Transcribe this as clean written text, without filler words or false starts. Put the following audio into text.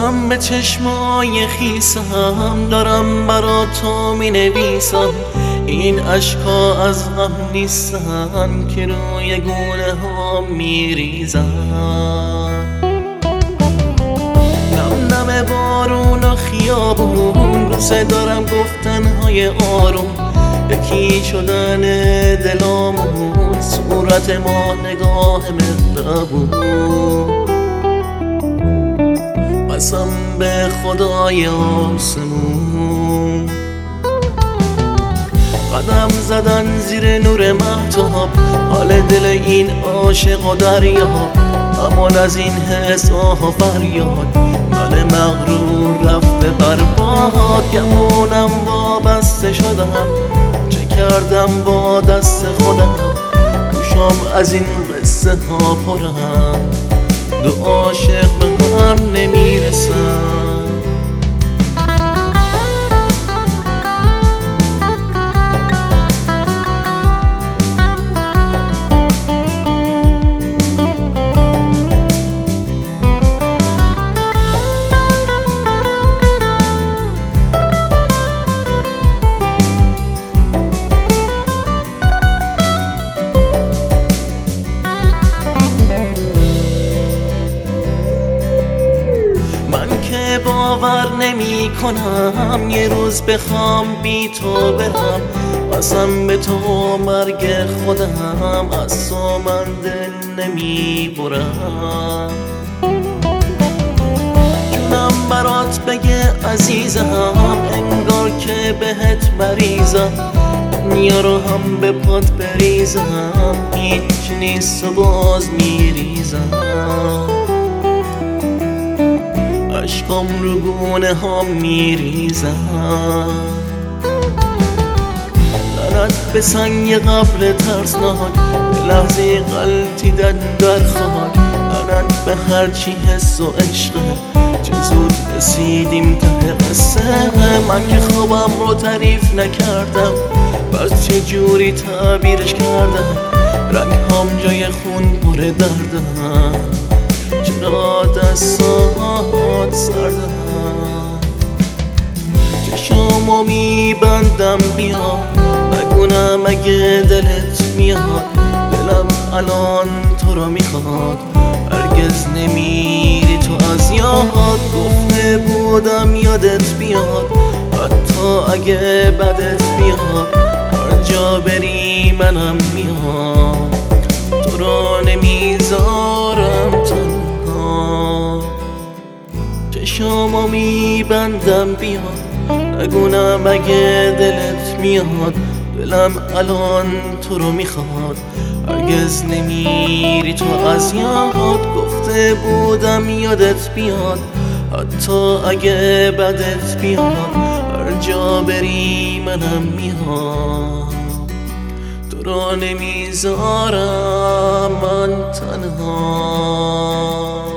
بازم به چشمای خیسم دارم برا تو می نویسم. این عشقا از غم نیستن که روی گونه ها می ریزن. نم نم بارون و خیابون دوست دارم گفتنهای آروم. یکی شدن دلامون صورت ما نگاه مهربون. قسم به خدای آسمون قدم زدن زیر نور مهتاب حال دل این عاشق و دریا. امان از این حس آه و فریاد من مغرور رفته برباد. گمونم وابسته شدم چه کردم با دست خودم. گوشم از این قصه ها پرم دو عاشق به هم نمیرسن. باور نمی کنم یه روز بخوام بی تو برم. قسم به تو مرگ خودم از تو من دل نمی برم. جونم برات بگه عزیزم انگار که بهت مریضم. دنیا رو هم به پات بریزم هیچ نیست و باز میریزم. عشقم رو گونه ها میریزم. لعنت به سنگ قبر ترسناک به لحظه غلطیدن در خاک. لعنت به هرچی حس و عشقه چه زود رسیدیم ته قصه. من که خوابم رو تعریف نکردم بس چه جوری تعبیرش کردم. رنگ هم جای خون پر دردم چرا دستات سردم. چشمو میبندم بیا نگونم اگه دلت میاد. دلم الان تو رو میخواد هرگز نمیری تو از یاد. گفته بودم یادت بیاد حتی اگه بدت بیاد. هر جا بری منم میاد تو رو نمیذارم تنها. چشمو میبندم بیاد نگونم اگه دلت میاد. دلم الان تو رو میخواد هرگز نمیری تو از یاد. گفته بودم یادت بیاد حتی اگه بدت بیاد. هر جا بری منم میاد تو رو نمیذارم من تنها.